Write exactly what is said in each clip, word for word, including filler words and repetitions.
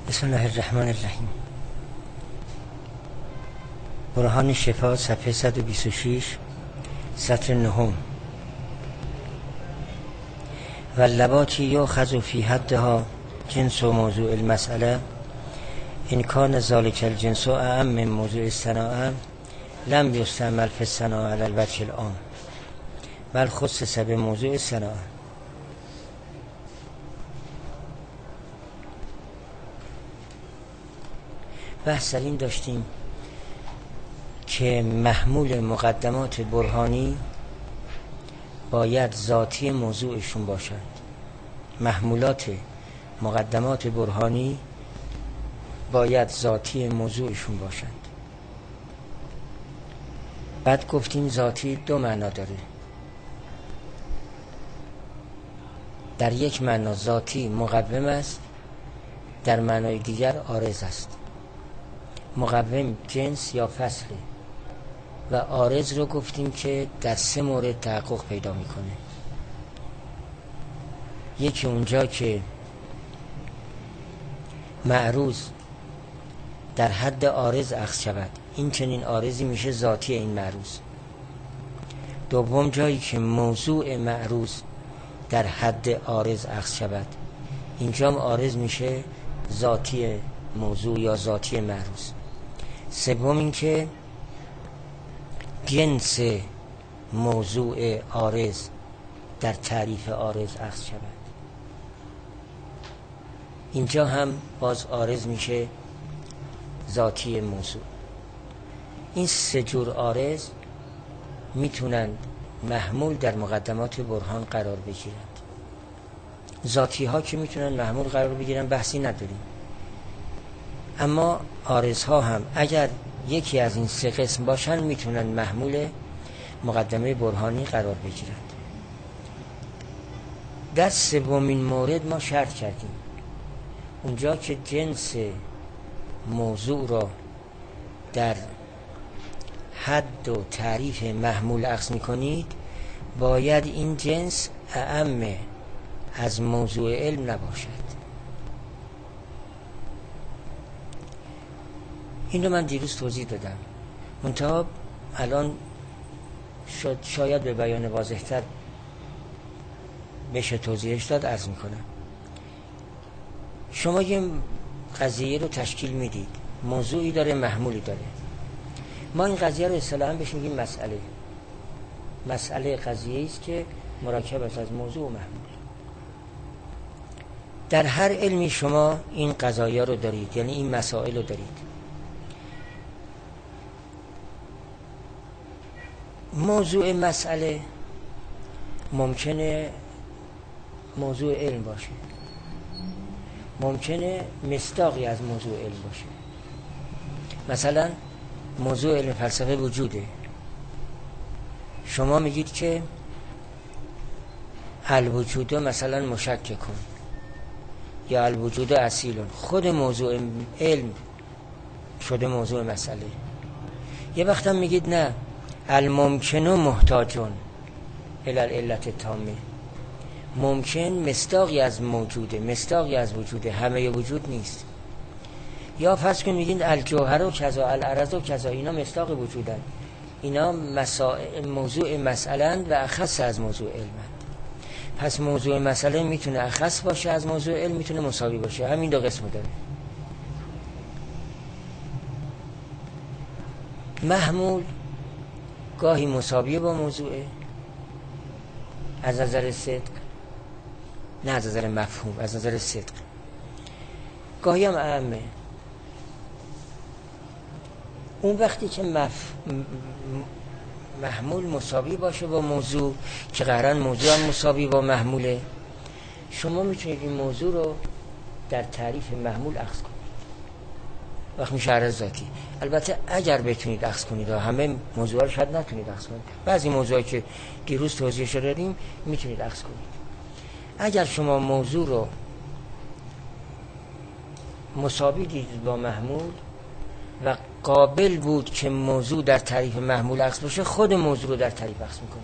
بسم الله الرحمن الرحیم. برهان شفا صفحه صد و بیست و شش سطر نهم. و اللواتی یؤخذ فی حدها جنس و موضوع المسئله ان کان ذلک الجنس اعم من موضوع الصناعه لم یستعمل فی الصناعه علی الوجه العام بل خصص به موضوع الصناعه. بحث در این داشتیم که محمول مقدمات برهانی باید ذاتی موضوعشون باشند. محمولات مقدمات برهانی باید ذاتی موضوعشون باشند. بعد گفتیم ذاتی دو معنا داره. در یک معنا ذاتی مقوم است، در معنای دیگر عارض است. مقوم جنس یا فصله و عارض رو گفتیم که در سه مورد تحقق پیدا میکنه. یکی اونجا که معروض در حد عارض اخذ شود، این چنین عارضی میشه ذاتی این معروض. دوم جایی که موضوع معروض در حد عارض اخذ شود، اینجا عارض میشه ذاتی موضوع یا ذاتی معروض. سوم این که جنس موضوع عارض در تعریف عارض اخذ شود، اینجا هم باز عارض میشه ذاتی موضوع. این سه جور عارض میتونند محمول در مقدمات برهان قرار بگیرند. ذاتی ها که میتونن محمول قرار بگیرن بحثی نداریم، اما عارض ها هم اگر یکی از این سه قسم باشن میتونن محمول مقدمه برهانی قرار بگیرند. در سومین مورد ما شرط کردیم اونجا که جنس موضوع را در حد و تعریف محمول اخذ میکنید، باید این جنس اعم از موضوع علم نباشد. این رو من دیروز توضیح دادم، منتها الان شاید به بیان واضح‌تر بشه توضیحش داد. عرض میکنم شما یه قضیه رو تشکیل میدید، موضوعی داره محمولی داره. ما این قضیه رو اصطلاحاً بهش میگیم مسئله. مسئله قضیه است که مرکب است از موضوع و محمول. در هر علمی شما این قضایا رو دارید، یعنی این مسائل رو دارید. موضوع مسئله ممکنه موضوع علم باشه، ممکنه مصداقی از موضوع علم باشه. مثلا موضوع علم فلسفه وجوده، شما میگید که الوجود مثلا مشکک کن یا الوجود اصیل، خود موضوع علم شده موضوع مسئله. یه وقت هم میگید نه، الممکن و محتاجون الالعلت التامه، ممکن مصداقی از موجوده، مصداقی از وجوده، همه وجود نیست. یا فرض کن میگین الجوهر و کذا العرض و کذا، اینا مصداق وجودن، اینا مسائل موضوع مسئله و اخص از موضوع علمند. پس موضوع مسئله میتونه اخص باشه از موضوع علم، میتونه مساوی باشه. همین دو قسم داره. محمول گاهی مساویه با موضوعه از نظر صدق، نه از نظر مفهوم، از نظر صدق. گاهی هم اعمه. اون وقتی که مف... محمول مساوی باشه با موضوع، که قرآن موضوع هم مساوی با محموله، شما میتونید این موضوع رو در تعریف محمول اخذ کنید، وقت میشه عرض ذاتی. البته اگر بتونید اخذ کنید، و همه موضوع رو شاید نتونید اخذ کنید، بعضی موضوعی که دیروز توضیحش دادیم میتونید اخذ کنید. اگر شما موضوع رو مساوی دیدید با محمول و قابل بود که موضوع در تعریف محمول اخذ باشه، خود موضوع رو در تعریف اخذ میکنید.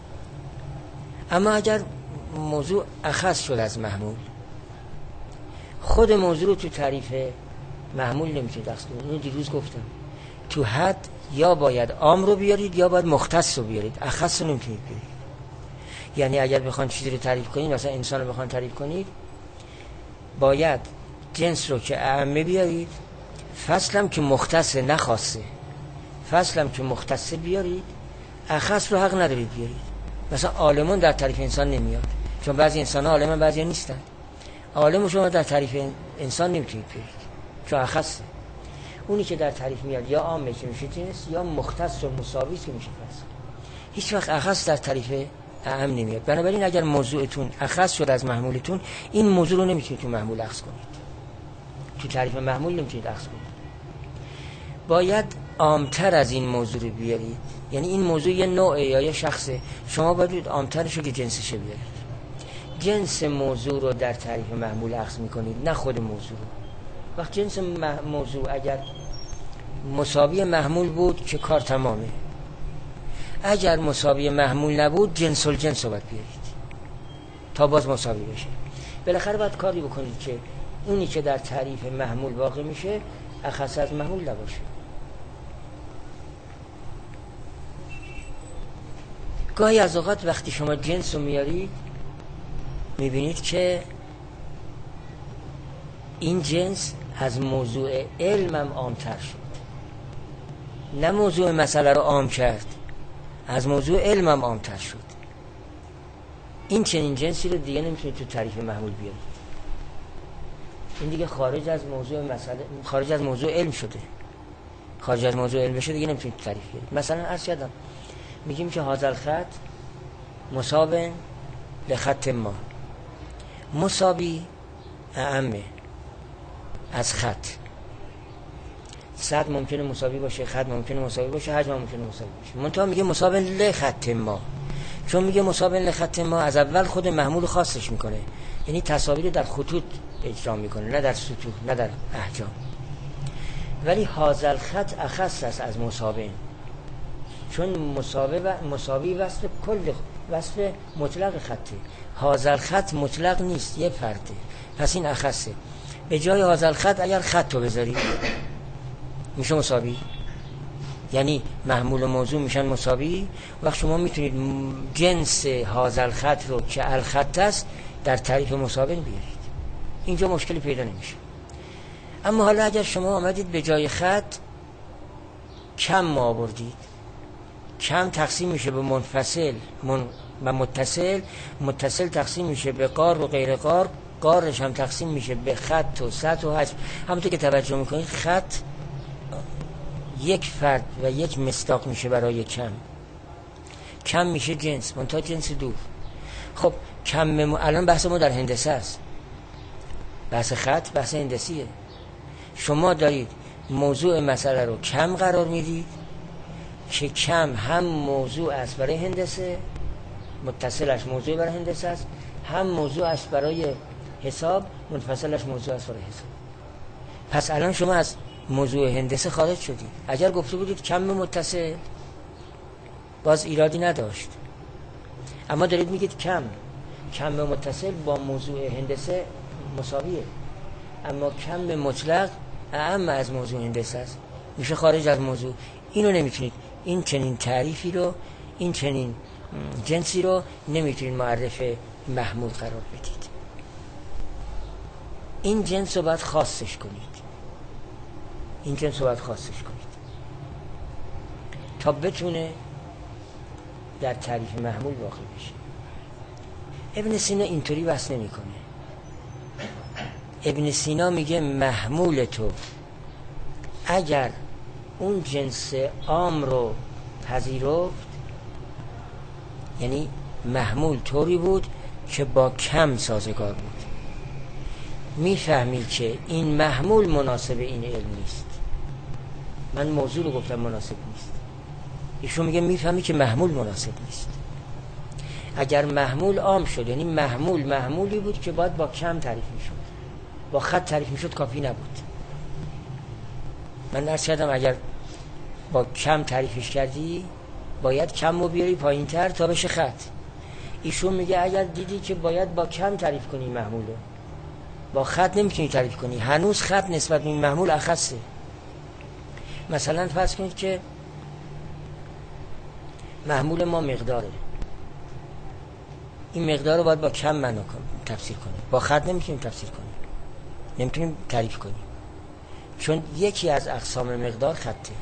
اما اگر موضوع اخذ شد از محمول، خود موضوع رو تو تعریف محمول نمیتونید اخذ کنید. اینو دیروز گفتم. تو حد یا باید عام رو بیارید یا باید مختص رو بیارید، اخص رو نمیتونید بیارید. یعنی اگر بخوان چیزی رو تعریف کنید، مثلا انسان رو بخوان تعریف کنید، باید جنس رو که اعمه بیارید، فصلم که مختصه نخاصه، فصلم که مختصه بیارید، اخص رو حق ندارید بیارید. مثلا عالمون در تعریف انسان نمیاد، چون بعضی انسان ها عالمن بعضی نیستن. عالم شما در تعریف انسان نمیتونید بیارید چون اخصه. اونی که در تعریف میاد یا عامه که میشه جنس، یا مختص و مساوی که میشه فصل. هیچ وقت اخص در تعریف اعم نمیاد. بنابراین اگر موضوعتون اخص شد از محمولتون، این موضوع رو نمیتونید تو محمول اخذ کنید، تو تعریف محمول نمیتونید اخذ کنید. باید عامتر از این موضوع رو بیارید. یعنی این موضوع یه نوعه یا یه شخصه، شما باید عامترش رو که جنسش بیارید. جنس موضوع رو در تعریف محمول اخذ میکنید، نه خود موضوع رو. وقت جنس موضوع اگر مساوی محمول بود که کار تمامه. اگر مساوی محمول نبود، جنس الجنس رو باید بیارید تا باز مساوی بشه. بالاخره باید کاری بکنید که اونی که در تعریف محمول واقع میشه اخص از محمول نباشه. گاهی از اوقات وقتی شما جنس رو میارید، میبینید که این جنس از موضوع علمم عامتر شد. نه موضوع مسئله رو عام کرد، از موضوع علمم عامتر شد. این چنین جنسی رو دیگه نمیتونید تو تعریف محمول بیارید. این دیگه خارج از موضوع مسئله، خارج از موضوع علم شده. خارج از موضوع علم بشه دیگه نمیتونید تو تعریف بیارید. مثلا عرض کردم میگیم که هذا الخط مساو لخط ما. مساوی اعمه از خط. صد ممکنه مساوی باشه، خط ممکنه مساوی باشه، حجم ممکنه مساوی باشه. منتها میگه مساو لخط ما، چون میگه مساو لخط ما از اول خود محمول خاصش میکنه. یعنی تساوی رو در خطوط اجرا میکنه، نه در سطوح، نه در احجام. ولی هذا الخط اخص است از مساوی، چون مساوی و مساوی وصف کل، وصف مطلق خطه. هذا الخط مطلق نیست، یه فرده، پس این اخصه. به جای هذا الخط اگر خط رو بذارید میشه مساوی، یعنی محمول و موضوع میشن مساوی. وقت شما میتونید جنس هذا الخط رو که الخط است در تعریف مساوی بیارید، اینجا مشکلی پیدا نمیشه. اما حالا اگر شما آمدید به جای خط کم ما آوردید، کم تقسیم میشه به منفصل من و متصل، متصل تقسیم میشه به قار و غیر قار، قارش هم تقسیم میشه به خط و سطح و حجم. همونطور که توجه میکنید خط یک فرد و یک مصداق میشه برای کم. کم میشه جنس، منتها جنس دور. خب کم م... الان بحث ما در هندسه است، بحث خط بحث هندسیه. شما دارید موضوع مسئله رو کم قرار میدید که کم هم موضوع است برای هندسه، متصلش موضوع برای هندسه است، هم موضوع است برای حساب، منفصلش موضوع است برای حساب. پس الان شما از موضوع هندسه خارج شدید. اگر گفته بودید کم متصل، باز ایرادی نداشت. اما دارید میگید کم کم متصل با موضوع هندسه مساویه، اما کم مطلق اعم از موضوع هندسه است، میشه خارج از موضوع. اینو نمیتونید، این چنین تعریفی رو، این چنین جنسی رو نمیتونید معرف محمول قرار بدید. این جنس رو باید خاصش کنید، این جنس رو باید خاصش کنید تا بتونه در تعریف محمول واقع بشه. ابن سینا اینطوری بحث نمی کنه. ابن سینا میگه محمول تو اگر اون جنس عام رو پذیرفت، یعنی محمول طوری بود که با کم سازگار بود، میفهمی که این محمول مناسب این علم نیست. من موضوع رو گفتم مناسب نیست، ایشون میگه میفهمی که محمول مناسب نیست. اگر محمول عام شد، یعنی محمول محمولی بود که باید با کم تعریف میشد، با خط تعریف میشد، کافی نبود. من عرض کردم اگر با کم تعریفش کردی باید کم رو بیاری پایین تر تا بشه خط. ایشون میگه اگر دیدی که باید با کم تعریف کنی محمولو، با خط نمیتونی تعریف کنی. هنوز خط نسبت به این محمول اخصه. مثلا فرض کنید که محمول ما مقداره، این مقدار رو باید با کم معنا تفسیر کنیم، با خط نمیتونیم تفسیر کنیم، نمیتونیم تعریف کنیم، چون یکی از اقسام مقدار خطه.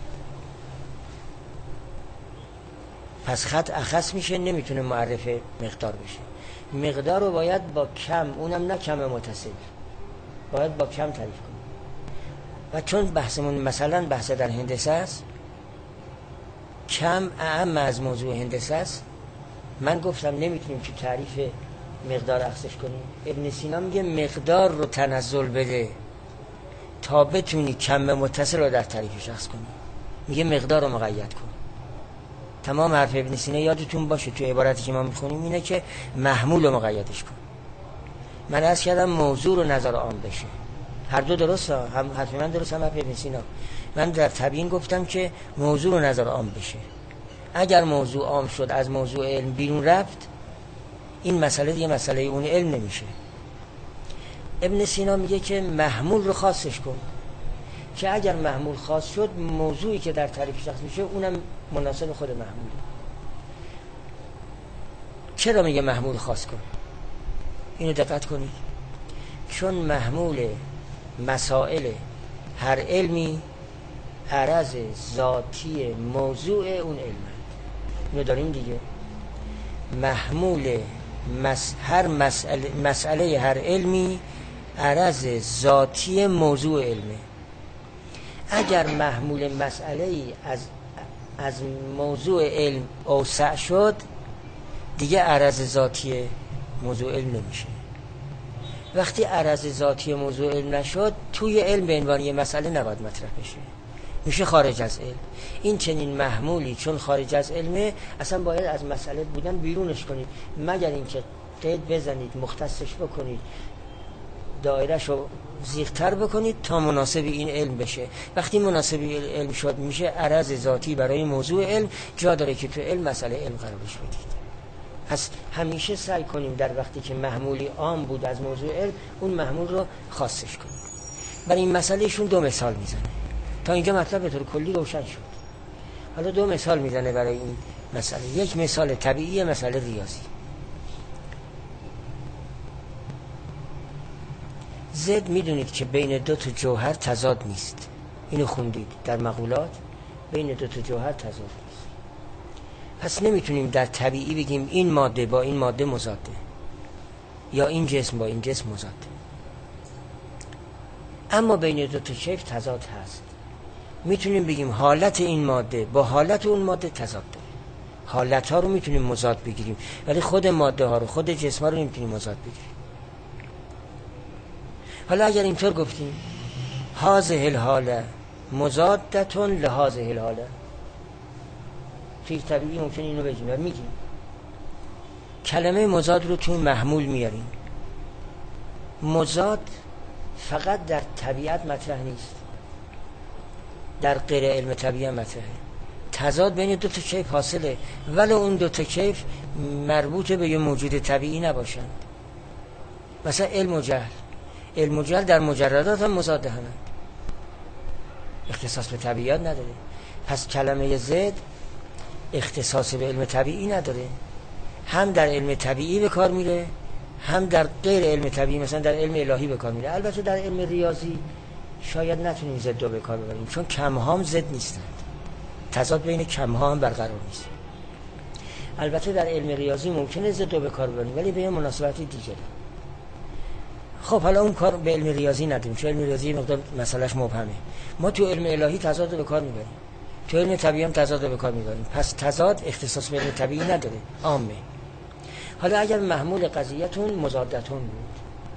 پس خط اخص میشه، نمیتونه معرف مقدار بشه. مقدار رو باید با کم، اونم نه کم متصل، باید با کم تعریف کنیم. و چون بحثمون مثلا بحث در هندسه است، کم اهم از موضوع هندسه است، من گفتم نمیتونیم که تعریف مقدار اخصش کنیم. ابن سینا میگه مقدار رو تنزل بده تا بتونی کم متصل رو در تعریف شخص کنی. میگه مقدار رو مقید کن. تمام حرف ابن سینا یادتون باشه تو عبارتی که ما میخونیم اینه که محمول رو مقیدش کن. من عرض کردم موضوع رو نظر عام بشه. هر دو درسته، هم حرف من درست هم حرف ابن سینا. من در تبیین گفتم که موضوع رو نظر عام بشه. اگر موضوع عام شد، از موضوع علم بیرون رفت، این مسئله دیگه مسئله اون علم نمیشه. ابن سینا میگه که محمول رو خاصش کن، که اگر محمول خاص شد، موضوعی که در تعریف شخص میشه اونم مناسب خود محموله. چرا میگه محمول خاص کن؟ اینو دقت کنید. چون محمول مسائل هر علمی عرض ذاتی موضوع اون علم، اینو داریم دیگه. محمول مس... هر مسئله مسئله هر علمی عرض ذاتی موضوع علمه. اگر محمول مسئله ای از از موضوع علم اوسع شد، دیگه عرض ذاتی موضوع علم نمیشه. وقتی عرض ذاتی موضوع علم نشد، توی علم به عنوان یه مسئله نباید مطرح بشه، میشه خارج از علم. این چنین محمولی چون خارج از علمه، اصلا باید از مسئله بودن بیرونش کنید، مگر اینکه قید بزنید، مختصش بکنید، دایرهشو زیغ‌تر بکنید تا مناسب این علم بشه. وقتی مناسب علم شد، میشه عرض ذاتی برای موضوع علم، جا داره که تو علم مسئله علم قرارش بدید. پس همیشه سعی کنیم در وقتی که محمولی عام بود از موضوع علم، اون محمول رو خاصش کنیم. برای این مسئله ایشون دو مثال میزنه. تا اینجا مطلب به طور کلی روشن شد. حالا دو مثال میزنه برای این مسئله. یک مثال طبیعی، مسئله ریاضی. زد میدونید که بین دو تا جوهر تضاد نیست. اینو خوندید در مقولات، بین دو تا جوهر تضاد نیست. پس نمیتونیم در طبیعی بگیم این ماده با این ماده مضاده، یا این جسم با این جسم مضاده. اما بین دو تا کیف تضاد هست. میتونیم بگیم حالت این ماده با حالت اون ماده تضاد داره. حالت ها رو میتونیم مضاد بگیریم، ولی خود ماده ها رو، خود جسم ها رو نمیتونیم مضاد بگیریم. حالا اگر اینطور گفتیم هذه الحاله مضادتون لهذه الحاله، توی طبیعی ممکن اینو بگیم، میگیم کلمه مضاد رو توی محمول میاریم. مضاد فقط در طبیعت مطرح نیست، در غیر علم طبیعت مطرحه. تضاد بین دو تا کیف حاصله، ولی اون دو تا کیف مربوط به یه موجود طبیعی نباشند. مثلا علم و جهل، علم و جهل در مجردات هم مضاده هستند، اختصاص به طبیعت نداره. پس کلمه زد اختصاص به علم طبیعی نداره، هم در علم طبیعی به کار میره، هم در غیر علم طبیعی، مثلا در علم الهی به کار میره. البته در علم ریاضی شاید نتونیم زد رو به کار ببریم، چون کم ها هم زد نیستند، تضاد بین کم ها هم برقرار نیست. البته در علم ریاضی ممکنه زد رو به کار ببریم، ولی به مناسبتی دیگه. خب حالا اون کار به علم ریاضی نداریم، چون علم ریاضی مقدار مسئلهش مبهمه. ما تو علم الهی تضاد رو به کار میبریم، تو علم طبیعی هم تضاد رو به کار میبریم. پس تضاد اختصاص به علم طبیعی نداره، عامه. حالا اگر محمول قضیه‌تون مضادتون بود،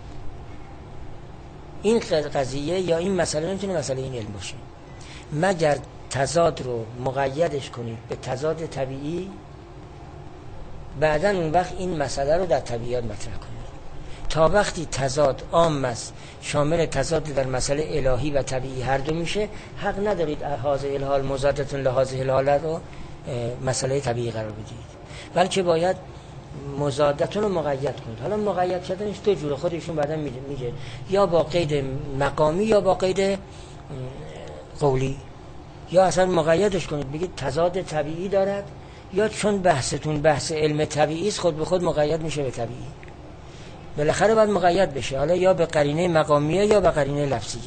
این قضیه یا این مسئله نمیتونه مسئله این علم باشه مگر تضاد رو مقیدش کنید به تضاد طبیعی، بعدن اون وقت این مسئله رو در طبیعت مطرح کنید. تا وقتی تضاد عام است، شامل تضاد در مسئله الهی و طبیعی هر دو میشه، حق ندارید هذه الحال مضادتون لهذه الحال رو مسئله طبیعی قرار بدید، بلکه باید مضادتون رو مقید کنید. حالا مقید کردنش دو جوره، خودشون بعدا میگه یا با قید مقامی یا با قید قولی، یا اصلا مقیدش کنید بگید تضاد طبیعی دارد، یا چون بحثتون بحث علم طبیعی است خود به خود مقید میشه به طبیعی. بالاخره باید مقید بشه، حالا یا به قرینه مقامیه یا به قرینه لفظیه.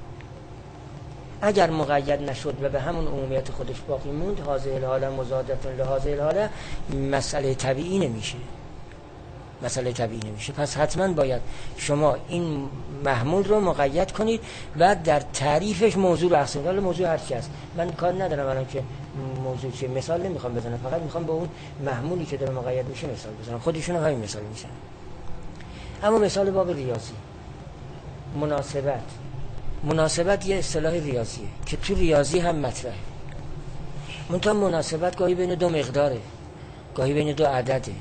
اگر مقید نشد و به همون عمومیت خودش باقی موند، هذه الحاله مضادتون لهذه الحاله، مسئله طبیعی نمیشه، مسئله طبیعی نمیشه. پس حتما باید شما این محمول رو مقید کنید و در تعریفش موضوع رو اقسام. حالا موضوع هر چی است، من کار ندارم الان که موضوع چیه، مثال نمیخوام بزنم، فقط میخوام به اون محمولی که داره مقید میشه مثال بزنم. خودشون هم همین مثال میزنن. اما مثال باب ریاضی، مناسبت. مناسبت یه اصطلاح ریاضیه که تو ریاضی هم مطرحه. منتها مناسبت گاهی بین دو مقداره، گاهی بین دو عدده.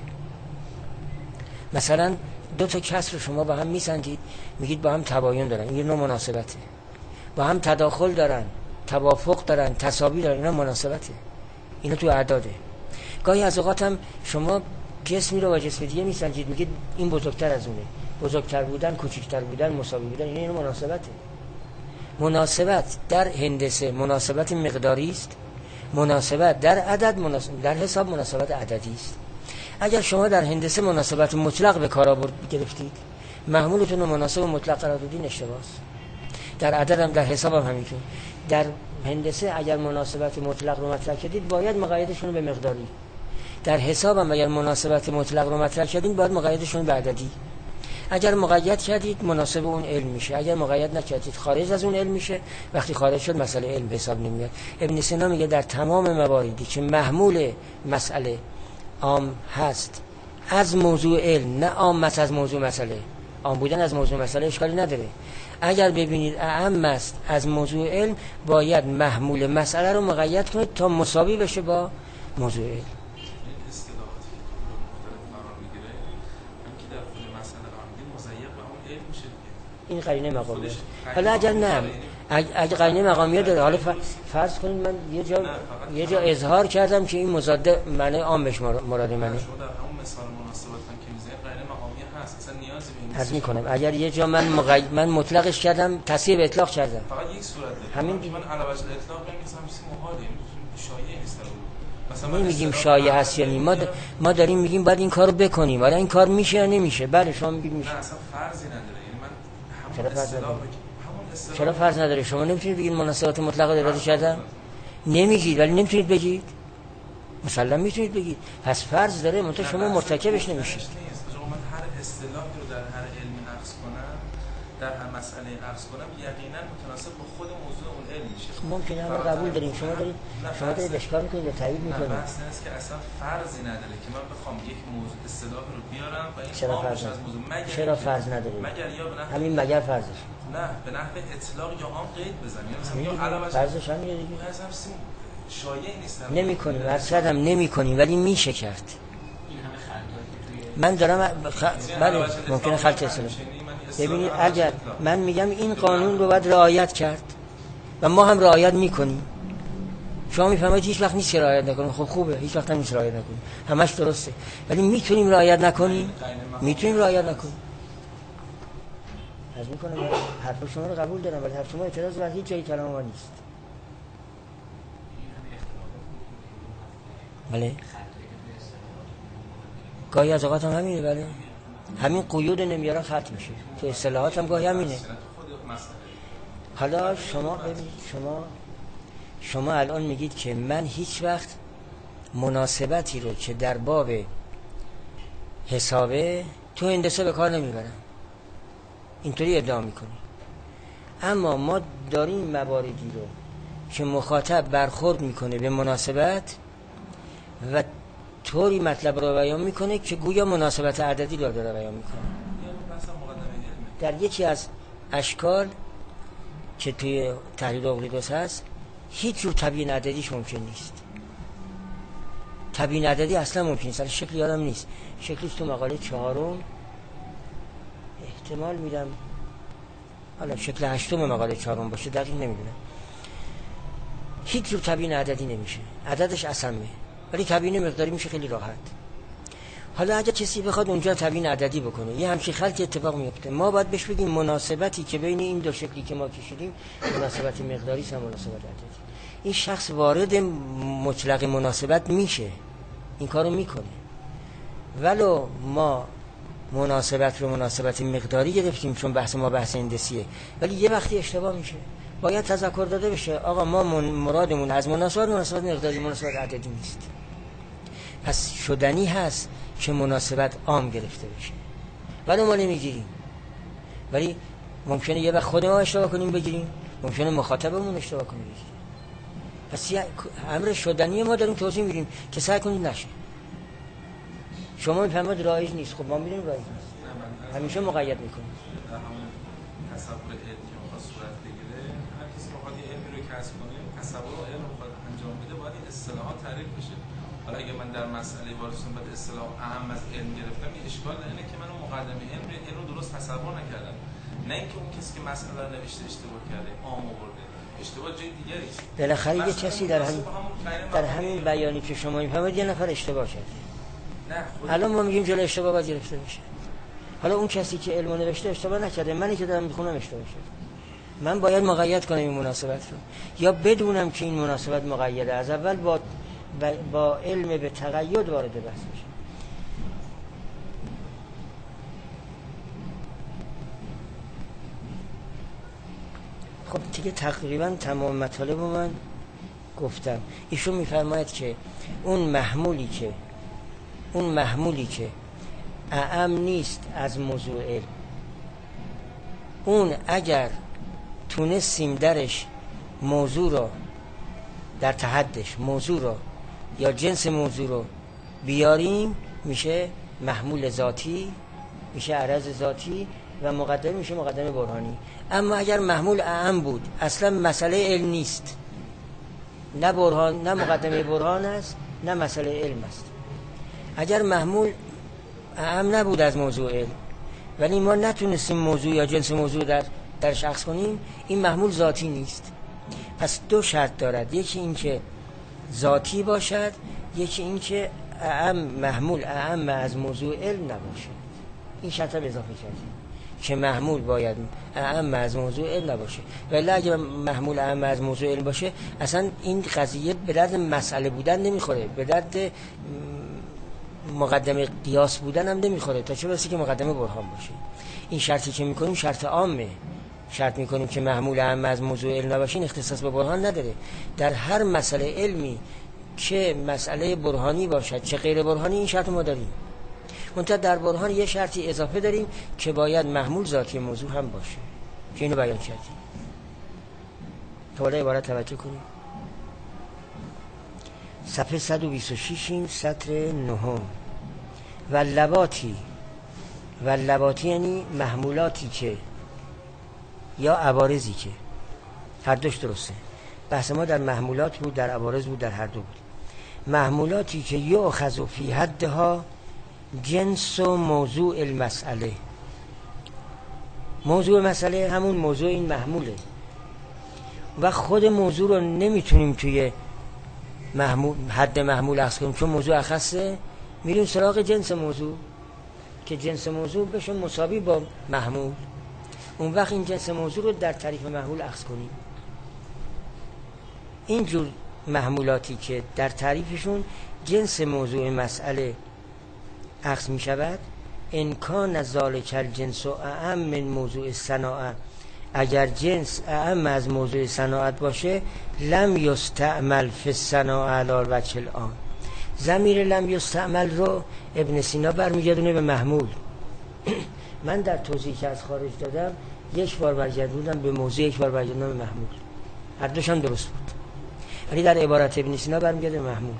مثلا دو تا کسر رو شما با هم میسنجید، میگید با هم تباین دارن، این یه نوع مناسبته. با هم تداخل دارن، توافق دارن، تساوی دارن، اینا مناسبته. اینا تو اعداده. گاهی از اوقات هم شما جسمی رو با جسم دیگه میسنجید، میگید این بزرگتر از اونه. بزرگتر بودن، کوچکتر بودن، مساوی بودن، این یه مناسبته. مناسبت در هندسه مناسبت مقداری است، مناسبت در عدد مناسبت در حساب مناسبت عددی است. اگر شما در هندسه مناسبت مطلق به کار آورد گرفتید، محمولتون رو مناسب مطلق قرار دادین، اشتباهه. در عدد هم در حساب هم همینطور. در هندسه اگر مناسبت مطلق رو مطرح کردید باید مقایدشون به مقداری. در حساب هم اگر مناسبت مطلق رو مطرح کردید باید مقایدشون به عددی. اگر مقید کردید مناسب اون علم میشه، اگر مقید نکردید خارج از اون علم میشه. وقتی خارج شد مسئله علم حساب نمیاد. ابن سینا میگه در تمام مواردی که محمول مسئله عام هست از موضوع علم، نه عام است از موضوع مسئله. عام بودن از موضوع مسئله اشکالی نداره. اگر ببینید اعم است از موضوع علم، باید محمول مسئله رو مقید کنید تا مساوی بشه با موضوع علم. این قرینه مقامیه. حالا اگر نه، اگه قرینه مقامیه داره، حالا فرض کنید من یه جا یه جا اظهار کردم که این مضاد معنی عامش مراد منه. شما در همون مثال مناسبت هم که میزنید قرینه مقامیه هست، اصلا نیازی به این نیست. حذف کنم اگر یه جا من مقید من مطلقش کردم، تصحیح به اطلاق کردم. فقط یک صورت داره. همین من علاوه بر اطلاق میگم چیزی محاله، شایعه نیست. ما میگیم شایعه هست یا نی، ما د... ما داریم میگیم باید این کارو بکنیم. حالا این کار میشه یا نمیشه؟ بله شما میگید میشه. نه اصلا فرضی نداره. یعنی من چرا فرض نداره؟ چرا فرض نداره؟ شما نمیتونید بگید مناسبات مطلقه اراده کردم؟ نمیگید، ولی نمیتونید بگید. مثلا میتونید بگید. پس فرض داره، منتها شما مرتکبش نمیشید. من هر اصطلاحی رو در هر علمی عکس کنم، در هر مسئله عکس کنم، یقینا متناسب با خود موضوع اون علم میشه. ممکنه همه قبول داریم. شما دارید شما دارید اشکال میکنید یا تایید میکنید. بحث نیست که اصلا فرضی نداره که من بخوام یک موضوع اصطلاح رو بیارم و این چرا فرض از موضوع مگر چرا فرض نداره؟ مگر یا به نحو همین مگر فرضش. نه به نحو اطلاق یا عام قید بزنیم. مثلا یا علاوه فرضش همینه دیگه. اصلا شایعه نیست. نمی‌کنیم، ارشدم نمی‌کنیم، ولی میشه کرد. من دارم خ... بله ممکنه خلط اصطلاح. ببینید اگر من میگم این قانون رو باید رعایت کرد و ما هم رعایت میکنیم، شما میفهمید هیچ وقت نیست که رعایت نکنیم. خب خوبه، هیچ وقت هم نیست رعایت نکنیم، همش درسته، ولی میتونیم رعایت نکنیم. میتونیم رعایت نکنیم. از میکنم حرف شما رو قبول دارم، ولی حرف شما اعتراض بر هیچ جای کلام ما نیست. بله گاهی از اوقات هم همینه. بله همین قیود نمیارن خط میشه. تو اصطلاحات هم گاهی همینه. حالا شما ببینید، شما شما الان میگید که من هیچ وقت مناسبتی رو که در باب حسابه تو هندسه به کار نمیبرم، اینطوری ادعا میکنی. اما ما داریم مواردی رو که مخاطب برخورد میکنه به مناسبت و طوری مطلب رو بیان میکنه که گویا مناسبت عددی رو داره بیان میکنه. در یکی از اشکال که توی تحلیل اقلیدس هست، هیچ جور تبیین عددیش ممکن نیست. تبیین عددی اصلا ممکن نیست. شکل یادم نیست، شکلش تو مقاله چهارم احتمال میدم، حالا شکل هشتم مقاله چهارم باشه، دقیق نمیدونم. هیچ جور تبیین عددی نمیشه، عددش اصمه، ولی تبیین مقداری میشه خیلی راحت. حالا اگه کسی بخواد اونجا تبیین عددی بکنه یه همچین خلطی اتفاق میفته، ما باید بهش بگیم مناسبتی که بین این دو شکلی که ما کشیدیم مناسبت مقداری است، مناسبت عددی. این شخص وارد مطلق مناسبت میشه، این کارو میکنه. ولو ما مناسبت رو مناسبت مقداری گرفتیم چون بحث ما بحث هندسیه، ولی یه وقتی اشتباه میشه، باید تذکر داده بشه آقا ما مرادمون از مناسبت مناسبت مقداری مناسبت عددی نیست. پس شدنی هست که مناسبت عام گرفته بشه، ولی ما نمیگیریم. ولی ممکنه یه وقت خود ما اشتباه کنیم بگیریم، ممکنه مخاطبمون اشتباه کنه بگیریم. پس یه امر شدنی ما داریم توضیح میدیم که سعی کنید نشه. شما میفهمید رایج نیست، خب ما میدونیم رایج نیست، همیشه مقید میکنیم. در همون تصور علمی که میخواد صورت بگیره، هر کسی میخواد یه علمی رو کسب کنه، تصور و علم میخواد انجام بده، باید این اصطلاحات تعریف بشه. حالا اگه من در مسئله وارد شدم بعد اصطلاح اهم از علم گرفتم، این اشکال اینه که من اون مقدمه علم رو درست تصور نکردم، نه اینکه اون کسی که مسئله رو نوشته اشتباه کرده، عام آورده، اشتباه جای دیگری است. بالاخره یه کسی در همین در همین بیانی که شما میفهمید یه نفر اشتباه کرده. الان ما میگیم جلوی اشتباه باید گرفته بشه. حالا اون کسی که علم نوشته اشتباه نکرده، منی که دارم میخونم اشتباه شده. من باید مقید کنم این مناسبت رو، یا بدونم که این مناسبت مقیده، از اول با با علم به تقید وارد بحث بشه. خب دیگه تقریبا تمام مطالب رو من گفتم. ایشون میفرماید که اون محمولی که اون محمولی که اعم نیست از موضوع علم، اون اگر تونستیم درش موضوع رو در تحدش موضوع رو یا جنس موضوع رو بیاریم، میشه محمول ذاتی، میشه عرض ذاتی و مقدمه میشه مقدمه برهانی. اما اگر محمول اعم بود، اصلا مسئله علم نیست، نه برهان نه مقدمه برهان است نه مسئله علم است. اگر محمول اعم نبود از موضوع علم ولی ما نتونستیم موضوع یا جنس موضوع در در شخص کنیم، این محمول ذاتی نیست. پس دو شرط دارد، یکی این که ذاتی باشد، یکی این که اعم محمول اعم از موضوع علم نباشه. این شرط رو اضافه کردیم که محمول باید اعم از موضوع علم نباشه، ولی اگه محمول اعم از موضوع علم باشه اصلا این قضیه به درد مسئله بودن نمیخوره، به درد مقدمه قیاس بودن هم نمیخوره، تا چه برسه که مقدمه برهان باشه. این شرطی که میکنیم شرط عامه، شرط میکنیم که محمول اعم از موضوع علم نباشه، این اختصاص به برهان نداره. در هر مسئله علمی که مسئله برهانی باشد چه غیر برهانی، این شرط ما داریم. منتها در برهان یه شرطی اضافه داریم که باید محمول ذاتی موضوع هم باشه که اینو بیان کردیم. تا عبارت توجه کنیم. صفحه صد و بیست و شش این سطر نهم. و لباتی و لباتی یعنی محمولاتی که یا عوارضی که، هر دوش درسته. بحث ما در محمولات بود، در عوارض بود، در هر دو بود. محمولاتی که یؤخذ فی حدها جنس و موضوع المسئله. موضوع مسئله همون موضوع این محموله و خود موضوع رو نمیتونیم توی محمول حد محمول اخذ کنیم، چون موضوع اخصه. میریم سراغ جنس موضوع که جنس موضوع بشه مساوی با محمول، اون وقت این جنس موضوع رو در تعریف محمول اخذ کنیم. اینجور محمولاتی که در تعریفشون جنس موضوع مسئله اخذ می شود، امکان ذالک الجنس و اعم من موضوع صناعه، اگر جنس اعم از موضوع صناعت باشه، لم یستعمل فی الصناعه علی الوجه العام. ضمیر لم یستعمل رو ابن سینا برمیگردونه به محمول. من در توضیحی که از خارج دادم یک بار برگردوندم به موضوع، یک بار برگردوندم به محمول، هر دوش هم درست بود، ولی در عبارت ابن سینا برمیگرده به محمول.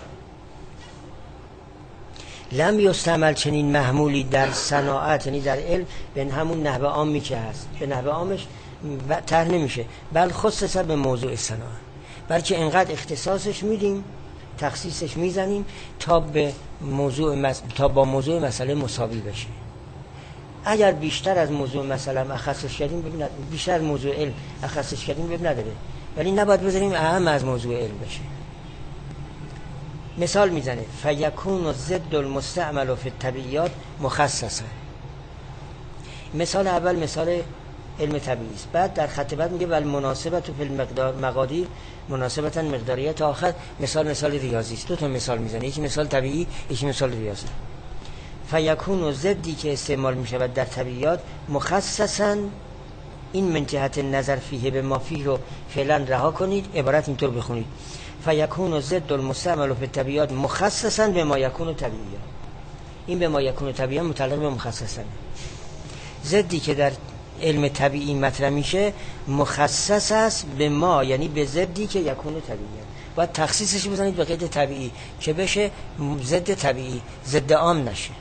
لم یستعمل چنین محمولی در صناعت، یعنی در علم، به همون نحو عامی که هست، به نحو عامش طرح نمیشه، بل خصص به موضوع صناعت، بلکه انقدر اختصاصش میدیم، تخصیصش میزنیم تا به موضوع مس... تا با موضوع مسئله مساوی بشه. اگر بیشتر از موضوع مسئله اخصش کردیم ببین، بیشتر از موضوع علم اخصش کردیم ببین نداره، ولی نباید بذاریم اهم از موضوع علم بشه. مثال میزنه فیکون ضد المستعمل فی الطبیعیات مخصصا. مثال اول مثال علم طبیعی است. بعد در خط بعد میگه ول مناسبت فی المقدار مقادیر مناسبتا مقداریه تا آخر مثال مثال ریاضی است. دو تا مثال میزنه، یکی مثال طبیعی یکی مثال ریاضی. فیکون ضدی که استعمال میشود در طبیعیات مخصصا، این من جهت نظر فیه به ما فیه رو فعلا رها کنید، عبارت اینطور بخونید فیکون ضد المستعمل فی الطبیعیات مخصصا به ما یکون طبیعیات. این به ما یکون طبیعیات متعلق به مخصصا. ضدی که در علم طبیعی مطرح میشه مخصص است به ما، یعنی به ضدی که یکون طبیعیات. باید تخصیصش بزنید به قید طبیعی که بشه ضد طبیعی، ضد عام نشه.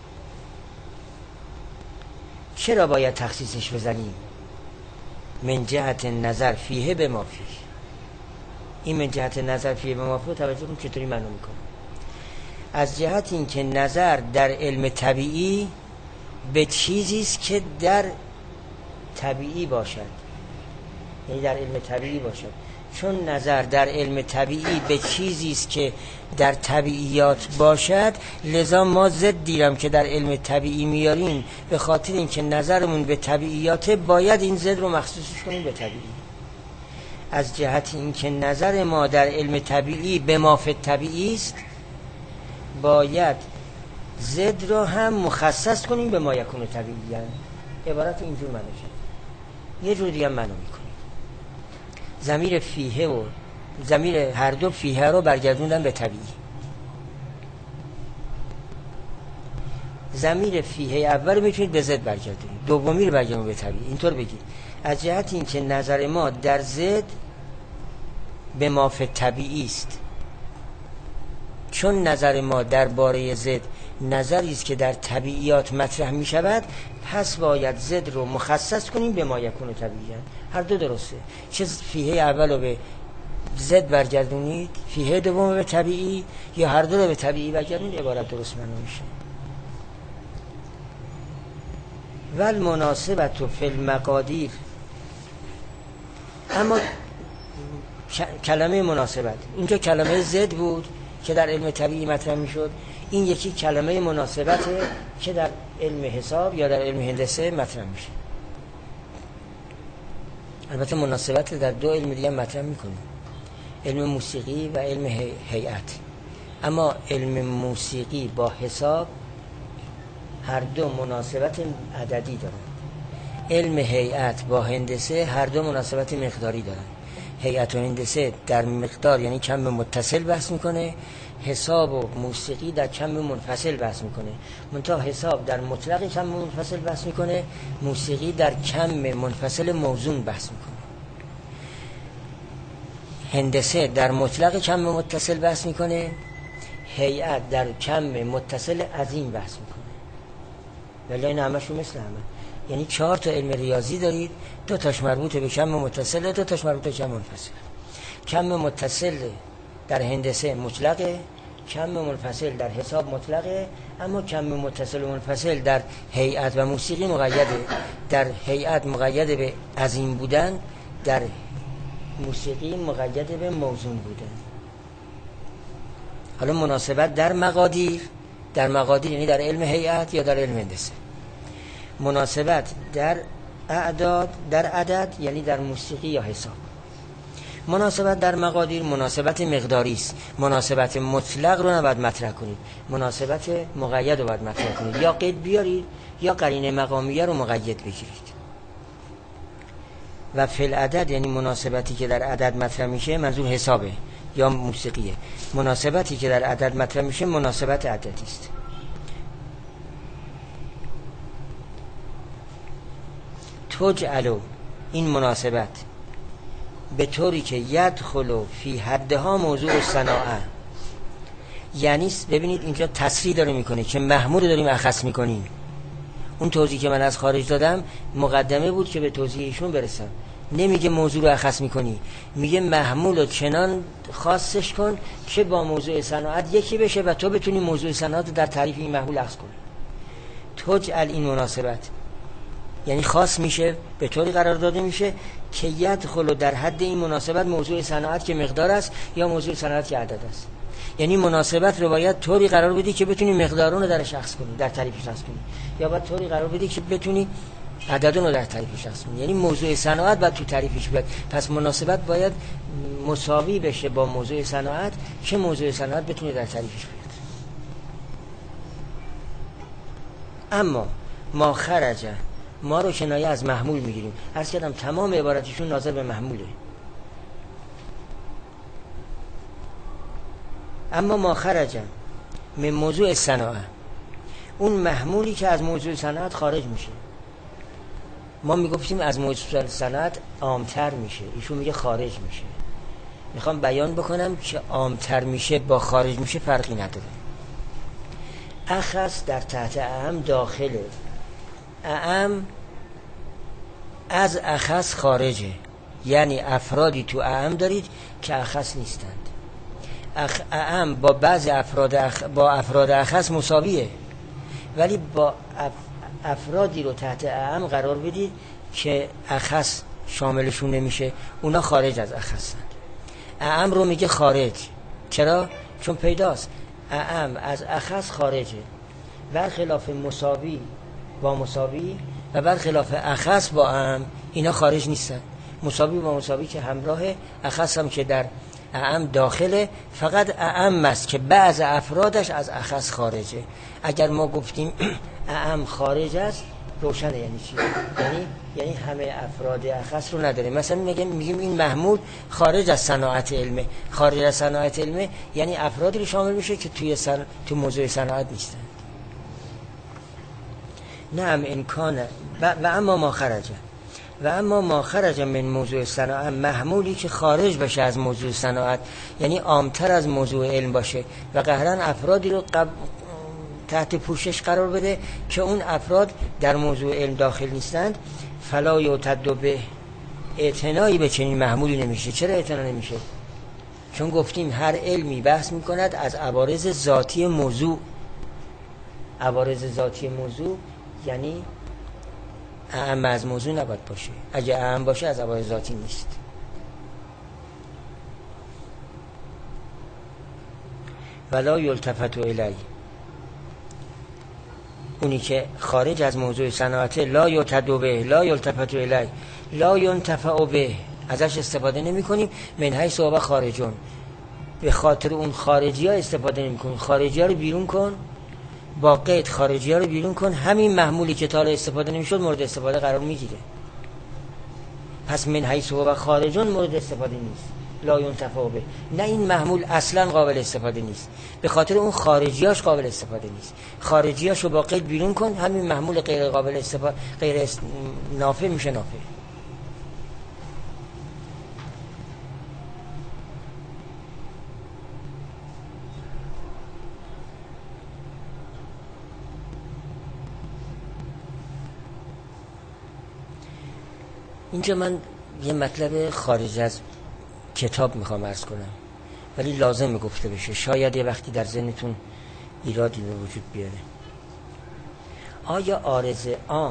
چرا باید تخصیصش بزنیم؟ من جهت نظر فیه به ما فیه. این من جهت نظر فیه به ما فیه توجه کنید چطوری معنی میکنه. از جهت این که نظر در علم طبیعی به چیزی است که در طبیعی باشد، یعنی در علم طبیعی باشد. چون نظر در علم طبیعی به چیزی است که در طبیعیات باشد، لذا ما ضد دیرم که در علم طبیعی میاریم به خاطر اینکه نظرمون به طبیعیات باید این ضد رو مخصوصش کنیم به طبیعی. از جهت اینکه نظر ما در علم طبیعی به ما فی طبیعی است، باید ضد رو هم مخصص کنیم به ما یکون طبیعی. یعنی عبارت اینجور معنی شد. یه جور دیگه معنی میکنیم. ضمیر فیه و ضمیر هر دو فیه رو برگردوندن به طبیعی. ضمیر فیه اول میتونید به ضد برگردونید، دومی رو برگردونید به طبیعی. اینطور بگید از جهت اینکه نظر ما در ضد به ما فی طبیعی است، چون نظر ما درباره ضد نظری است که در طبیعیات مطرح می شود، پس باید ضد رو مخصص کنیم به ما یکون طبیعی. هر دو درسته. چه فیه اول رو به ضد برگردونید، فیه دوم به طبیعی، یا هر دو رو به طبیعی برگردونید، عبارت درست معنی میشه. ول مناسبت فی المقادیر. اما کلمه مناسبت اینجا کلمه ضد بود که در علم طبیعی مطرح میشد، این یکی کلمه مناسبته که در علم حساب یا در علم هندسه مطرح میشه. البته مناسبت در دو علم دیگه مطرح میکنیم، علم موسیقی و علم هیئت. اما علم موسیقی با حساب هر دو مناسبت عددی دارن. علم هیئت با هندسه هر دو مناسبت مقداری دارن. هیئت و هندسه در مقدار یعنی کم متصل بحث میکنه، حساب و موسیقی در کم منفصل بحث میکنه. منتها حساب در مطلق کم منفصل بحث میکنه، موسیقی در کم منفصل موزون بحث میکنه. هندسه در مطلق کم متصل بحث میکنه، هیئت در کم متصل عظیم بحث میکنه. ولی این همشون مثل همه. یعنی چهار تا علم ریاضی دارید، دو تاش مربوط به کم متصل، دو تاش مربوط به کم منفصل. کم متصل در هندسه مطلقه، کم منفصل در حساب مطلقه، اما کم متصل و منفصل در هیئت و موسیقی مقیده. در هیئت مقید به عظیم بودن، در موسیقی مقید به موزون بودن. حالا مناسبت در مقادیر، در مقادیر یعنی در علم هیئت یا در علم هندسه. مناسبت در اعداد، در عدد یعنی در موسیقی یا حساب. مناسبت در مقادیر مناسبت مقداری است. مناسبت مطلق رو نباید مطرح کنید، مناسبت مقید رو باید مطرح کنید. یا قید بیارید یا قرینه مقامیه رو مقید بگیرید. و فی العدد یعنی مناسبتی که در عدد مطرح میشه منظور حسابه یا موسیقیه. مناسبتی که در عدد مطرح میشه مناسبت عددی است. تجعلو این مناسبت به طوری که یدخلو فی حدها موضوع صناعه، یعنی ببینید اینجا تصریح داره میکنه که محمول داریم اخص میکنیم. اون توضیح که من از خارج دادم مقدمه بود که به توضیح ایشون برسم. نمیگه موضوع رو اخص میکنی، میگه محمول رو چنان خاصش کن که با موضوع صناعت یکی بشه و تو بتونی موضوع صناعت در تعریف این محمول اخص کنی. تجعل این مناسبت یعنی خاص میشه، به طوری قرار داده میشه که یدخل در حد این مناسبت موضوع صناعت که مقدار است یا موضوع صناعت که عدد است. یعنی مناسبت رو باید طوری قرار بدی که بتونی مقدارون رو در شخص کنی، در تعریف شخص کنی، یا باید طوری قرار بدی که بتونی عددون رو در تعریف شخص کنی. یعنی موضوع صناعت باید تو تعریفش بیاد. پس مناسبت باید مساوی بشه با موضوع صناعت که موضوع صناعت بتونه در تعریفش بیاد. اما ما خرجه، ما رو کنایه از محمول میگیریم. عرض کردم تمام عبارتشون ناظر به محموله. اما ما خرجه من موضوع صناعت، اون محمولی که از موضوع صناعت خارج میشه. ما میگفتیم از موضوع صناعت عامتر میشه، ایشون میگه خارج میشه. میخوام بیان بکنم که عامتر میشه با خارج میشه فرقی نداره. اخص در تحت اعم داخله، اعم از اخص خارجه. یعنی افرادی تو اعم دارید که اخص نیستند. اخ... اعم با بعض افراد اخ... با افراد اخص مساویه، ولی با اف... افرادی رو تحت اعم قرار بدید که اخص شاملشون نمیشه، اونا خارج از اخصند. اعم رو میگه خارج. چرا؟ چون پیداست اعم از اخص خارجه، برخلاف مساوی با مساوی و برخلاف اخص با اعم اینا خارج نیستن. مساوی با مساوی که همراه، اخص هم که در اعم داخله، فقط اعم است که بعض افرادش از اخص خارجه. اگر ما گفتیم اعم خارج است روشنه یعنی چی؟ یعنی یعنی همه افراد اخص رو نداره. مثلا میگیم میگیم این محمول خارج از صناعت علمه. خارج از صناعت علمه یعنی افرادی رو شامل میشه که توی سن... تو موضوع صناعت نیستن. نعم امکانه و, و اما ما خرجه و اما ما خرج من موضوع صناعت، محمولی که خارج بشه از موضوع صناعت یعنی عامتر از موضوع علم باشه و قهرن افرادی رو قب... تحت پوشش قرار بده که اون افراد در موضوع علم داخل نیستند. فلا یعتد به، اعتنایی به چنین محمولی نمیشه. چرا اعتنا نمیشه؟ چون گفتیم هر علمی بحث میکند از عوارض ذاتی موضوع. عوارض ذاتی موضوع یعنی اعم از موضوع نباید باشه. اگه اعم باشه از عوارض ذاتی نیست. ولا یلتفت الیه، اونی که خارج از موضوع صناعت، لا یعتد به، لا یلتفت الیه، لا ینتفع به، ازش استفاده نمی کنیم. من حیث هو خارجون، به خاطر اون خارجی ها استفاده نمی کنیم. خارجی ها رو بیرون کن، با قید خارجی ها رو بیرون کن، همین محمولی که تا حالا استفاده نمی شد مورد استفاده قرار می گیره. پس من حیث هو خارجون مورد استفاده نیست. لا ینتفع به، نه این محمول اصلا قابل استفاده نیست، به خاطر اون خارجیاش قابل استفاده نیست. خارجیاشو با قید بیرون کن، همین محمول غیر قابل استفاده، غیر است... نافع میشه نافع. اینجا من یه مطلب خارج از کتاب میخوام عرض کنم، ولی لازم گفته بشه، شاید یه وقتی در ذهنتون ایرادی به وجود بیاره. آیا عارض عام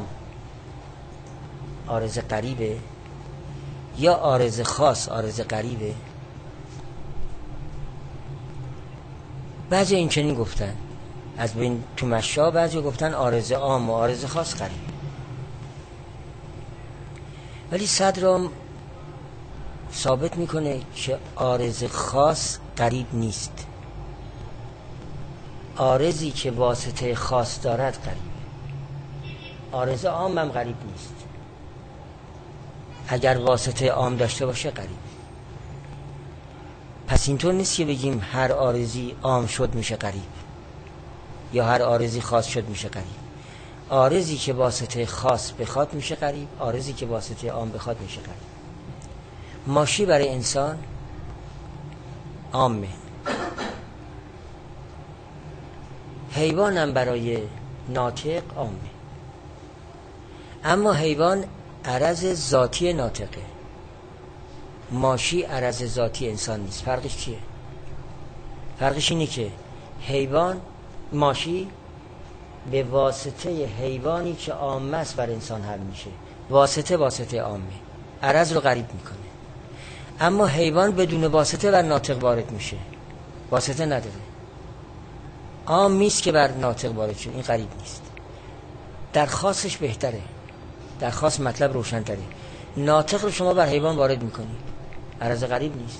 عارض غریبه یا عارض خاص عارض غریبه؟ بعضی این چنین گفتن، از بین تو مشا بعضی گفتن عارض عام و عارض خاص غریبه، ولی صدرام ثابت میکنه که عارض خاص غریب نیست. عارضی که واسطه خاص دارد غریبه. عارض عام هم غریب نیست، اگر واسطه عام داشته باشه غریب. پس اینطور نیست که بگیم هر عارضی عام شد میشه غریب یا هر عارضی خاص شد میشه غریب. عارضی که واسطه خاص بخواد میشه غریب، عارضی که واسطه عام بخواد میشه غریب. ماشی برای انسان عامه، حیوانم برای ناطق عامه، اما حیوان عرض ذاتی ناطقه، ماشی عرض ذاتی انسان نیست. فرقش چیه؟ فرقش اینه که حیوان، ماشی به واسطه حیوانی که عامه است بر انسان حل میشه، واسطه واسطه عامه، عرض رو غریب میکنه. اما حیوان بدون واسطه بر ناطق وارد میشه. واسطه نداره. عام نیست که بر ناطق وارد شد، این غریب نیست. در خاصش بهتره، در خاص مطلب روشن‌تره. ناطق رو شما بر حیوان وارد میکنی، عرض غریب نیست.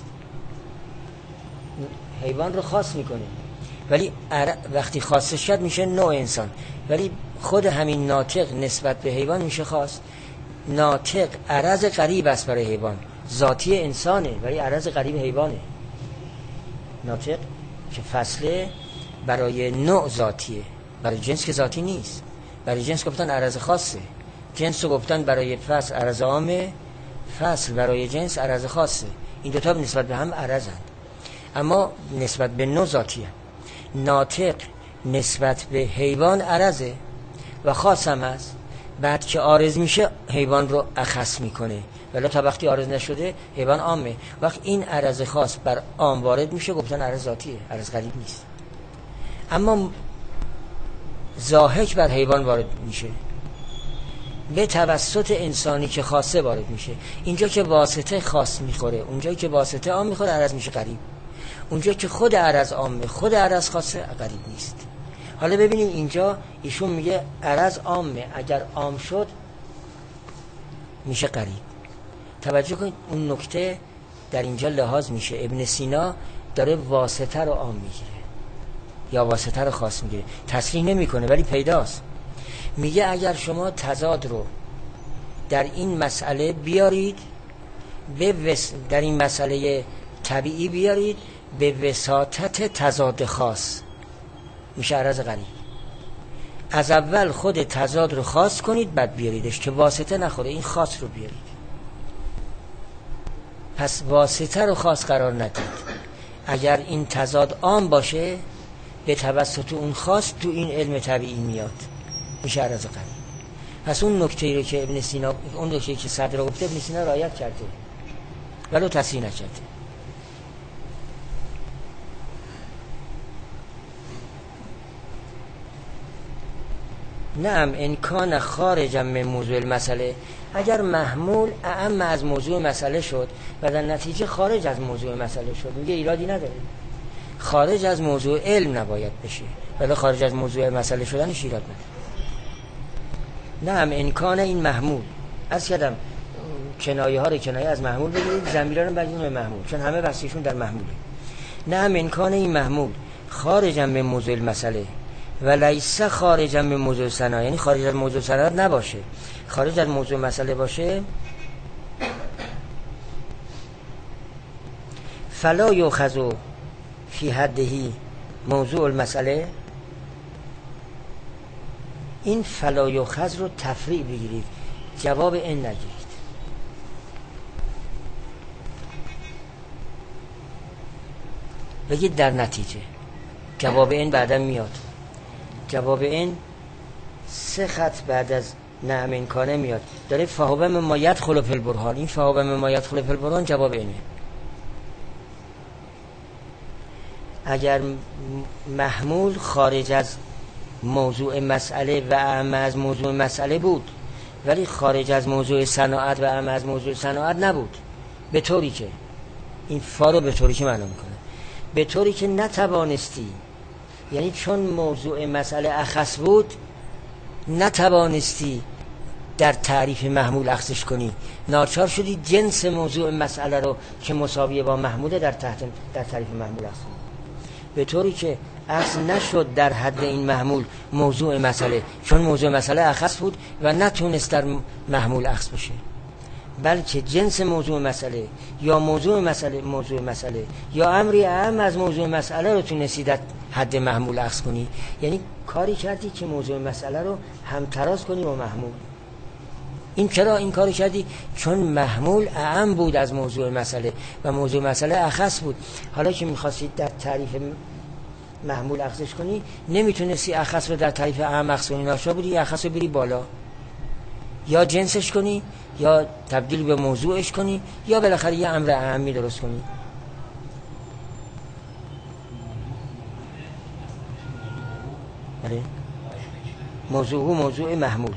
حیوان رو خاص میکنه، ولی وقتی خاصش شد میشه نوع انسان، ولی خود همین ناطق نسبت به حیوان میشه خاص. ناطق عرض غریب است برای حیوان، ذاتی انسانه ولی عرض غریب حیوانه. ناطق که فصله برای نوع ذاتیه، برای جنس که ذاتی نیست. برای جنس گفتن عرض خاصه، جنس رو گفتن برای فصل عرض عامه، فصل برای جنس عرض خاصه. این دوتا نسبت به هم عرضند، اما نسبت به نوع ذاتیه. ناطق نسبت به حیوان عرضه و خاص هم هست. بعد که عارض میشه حیوان رو اخص میکنه، ولی تا وقتی عارض نشده حیوان عامه. وقت این عرض خاص بر عام وارد میشه گفتن عرض ذاتیه، عرض غریب نیست. اما ضاحک بر حیوان وارد میشه به توسط انسانی که خاصه وارد میشه. اینجا که واسطه خاص میخوره، اونجایی که واسطه عام میخوره عرض میشه غریب. اونجا که خود عرض عامه، خود عرض خاصه، غریب نیست. حالا ببینیم اینجا ایشون میگه عرض عامه، اگر عام شد میشه غریب. توجه کنید اون نکته در اینجا لحاظ میشه. ابن سینا داره واسطه رو عام میگیره یا واسطه رو خاص میگیره، تصریح نمیکنه ولی پیداست. میگه اگر شما تضاد رو در این مسئله بیارید به وس... در این مسئله طبیعی بیارید به وساطت تضاد خاص، میشه عرض غریب. از اول خود تضاد رو خاص کنید بعد بیاریدش که واسطه نخوره، این خاص رو بیارید. پس واسطه رو خاص قرار ندید. اگر این تضاد عام باشه به توسط اون خاص تو این علم طبیعی میاد، میشه عرض غریب. پس اون نکته رو که ابن سینا، اون نکته که صدر گفته ابن سینا رعایت کرده ولو تصحیح نکرده. نعم ان کان خارجا من موضوع المسئله، اگر محمول اعم از موضوع مسئله شد و در نتیجه خارج از موضوع مسئله شد، میگه ایرادی نداره. خارج از موضوع علم نباید بشه، ولی خارج از موضوع مسئله شدنش ایراد نداره. نعم ان کان این محمول، از کردم کنایه ها رو کنایه از محمول بگیرید، ضمیرا رو بگیرید به محمول، چون همه بحثشون در محموله. نعم ان کان این محمول خارجا من موضوع المسئله و لیس خارجا من موضوع صنایع، یعنی خارج از موضوع صنایع نباشه، خارج از موضوع مسئله باشه، فلا یؤخذ فی حدهی موضوع المسئله. این فلا یؤخذ رو تفریع بگیرید، جواب این نگیرید. بگید در نتیجه جواب این بعدا میاد. جواب این سه خط بعد از نعم امکانه میاد، داره فهو مما یدخل فی البرهان. این فهو مما یدخل فی البرهان جواب اینه. اگر محمول خارج از موضوع مسئله و اعم از موضوع مسئله بود ولی خارج از موضوع صناعت و اعم از موضوع صناعت نبود، به طوری که این فا رو به طوری که معنا میکنه، به طوری که نتوانستی، یعنی چون موضوع مسئله اخص بود نتوانستی در تعریف محمول اخذش کنی، ناچار شدی جنس موضوع مسئله رو که مساویه با محموله در تحت در تعریف محمول اخذ کنی، به طوری که اخذ نشد در حد این محمول موضوع مسئله، چون موضوع مسئله اخص بود و نتونست در محمول اخذ بشه، بلکه جنس موضوع مسئله یا موضوع مسئله موضوع مسئله یا امری اعم از موضوع مسئله رو تونستی در حد محمول اخذ کنی. یعنی کاری کردی که موضوع مسئله رو همتراز کنی با محمول. این چرا این کاری کردی؟ چون محمول اعم بود از موضوع مسئله و موضوع مسئله اخص بود. حالا که می‌خواستی در تعریف محمول اخذش کنی نمیتونستی اخص رو در تعریف اعم اخذ کنی، ناچار بودی اخص رو بری بالا، یا جنسش کنی یا تبدیل به موضوعش کنی یا بالاخره یه امر اعمی درست کنی. موضوع موضوع محمول،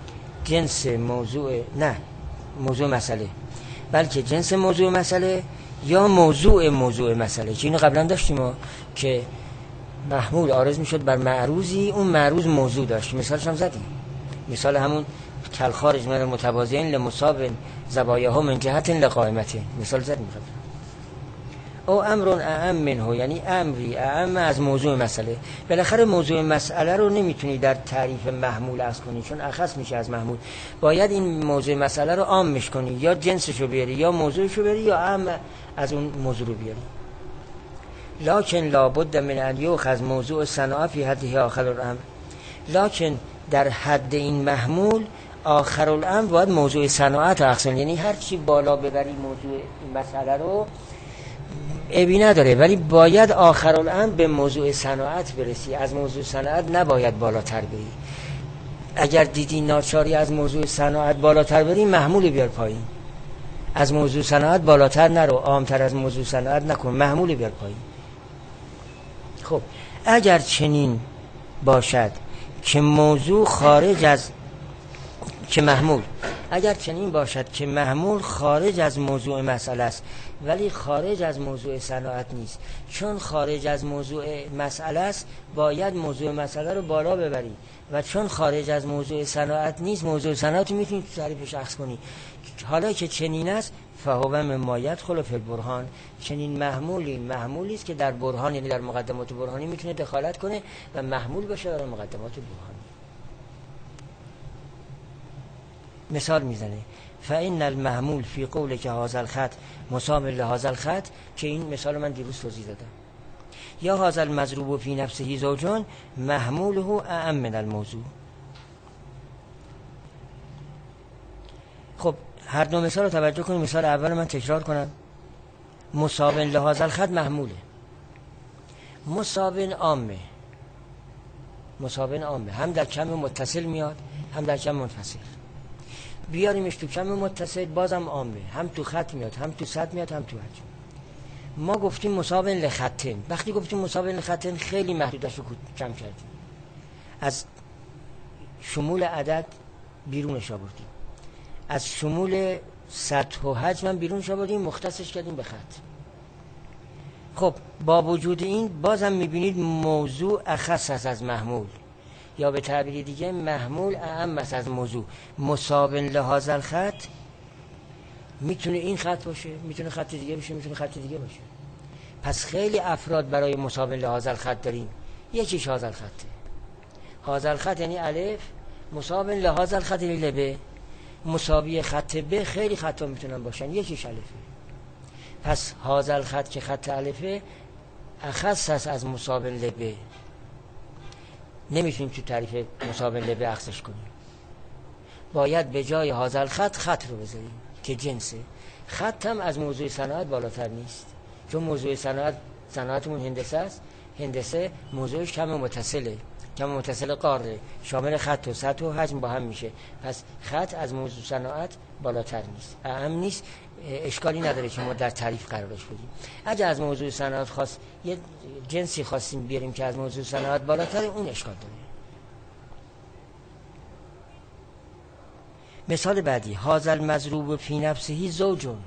جنس موضوع نه موضوع مسئله، بلکه جنس موضوع مسئله یا موضوع موضوع مسئله، که اینو قبلا داشتیم ما که محمول عارض میشد بر معروضی، اون معروض موضوع داشت. مثالش هم زدیم، مثال همون کل خارج من متوازیین لمصاب زوایاها من جهت لقائمته، مثال زدیم. او امر اعم منه، یعنی امری اعم از موضوع مسئله. بالاخره موضوع مسئله رو نمیتونی در تعریف محمول عرض کنی، چون اخص میشه از محمول. باید این موضوع مسئله رو عامش کنی، یا جنسش رو بیاری یا موضوعش رو بیاری یا اعم از اون موضوع رو بیاری. لکن لابد من ان یؤخذ موضوع صناعه فی حده آخر الامر، لکن در حد این محمول آخر الامر باید موضوع صناعت اقسام، یعنی هر چی بالا ببری موضوع مسئله رو عیبی نداره، ولی باید آخر الامر به موضوع صناعت برسی، از موضوع صناعت نباید بالاتر بری. اگر دیدی ناچاری از موضوع صناعت بالاتر بری، محمول بیار پایین. از موضوع صناعت بالاتر نرو، عامتر از موضوع صناعت نکن، محمول بیار پایین. خب اگر چنین باشد که موضوع خارج از که محمول اگر چنین باشد که محمول خارج از موضوع مسئله است ولی خارج از موضوع صناعت نیست، چون خارج از موضوع مسئله است باید موضوع مسئله رو بالا ببری، و چون خارج از موضوع صناعت نیست موضوع صناعت رو میتونی تو تعریفش عکس کنی. حالا که چنین است فهو مما یدخل فی البرهان، چنین محمولی محمولی است که در برهان، یعنی در مقدمات برهانی میتونه دخالت کنه و محمول بشه در مقدمات برهانی. مثال میزنه فإن المحمول فی قول که هذا الخط مساوی لهذا الخط، که این مثال من دیروز توضیح دادم. یا هذا المضروب فی نفسه زوجون محموله اعم من الموضوع. خب هر دو مثال رو توجه کنید. مثال اول من تکرار کنم. مساوی لهذا الخط محموله، مساوی عامه، مساوی عامه هم در کم متصل میاد هم در کم منفصل. بیاریمش تو کم متصل بازم عامه، هم تو خط میاد هم تو سطح میاد هم تو حجم. ما گفتیم مساوی لخطن، وقتی گفتیم مساوی لخطن خیلی محدودش رو کم کردیم، از شمول عدد بیرونش آوردیم، از شمول سطح و حجم هم بیرونش آوردیم، مختصش کردیم به خط. خب با وجود این بازم میبینید موضوع اخص است از محمول، یا به تعبیر دیگه محمول اعم است از موضوع. مساوی لهذا الخط میتونه این خط باشه، میتونه خط دیگه باشه، میتونه خط دیگه باشه. پس خیلی افراد برای مساوی لهذا الخط داریم. یکیش هذا الخطه. هذا الخط یعنی الف، مساوی لهذا الخط یعنی ب، مساوی خط ب. خیلی خطا میتونن باشن، یکیش الفه. پس هذا الخط که خط الفه اخص است از مساوی ب، نمیتونیم تو تعریف مساوی ب اخصش کنیم. باید به جای هذا الخط خط رو بذاریم که جنسه. خط هم از موضوع صناعت بالاتر نیست، چون موضوع صناعت صناعتمون هندسه است. هندسه موضوعش کم متصله، کم متصل قاره، شامل خط و سطح و حجم با هم میشه. پس خط از موضوع صناعت بالاتر نیست، اعم نیست. اشکالی نداره که ما در تعریف قرارش بدیم. اگه از موضوع صناعت خاص یه جنسی خواستیم بیاریم که از موضوع صناعت بالاتر، اون اشکال داره. مثال بعدی هذا المضروب فی نفسه زوجون.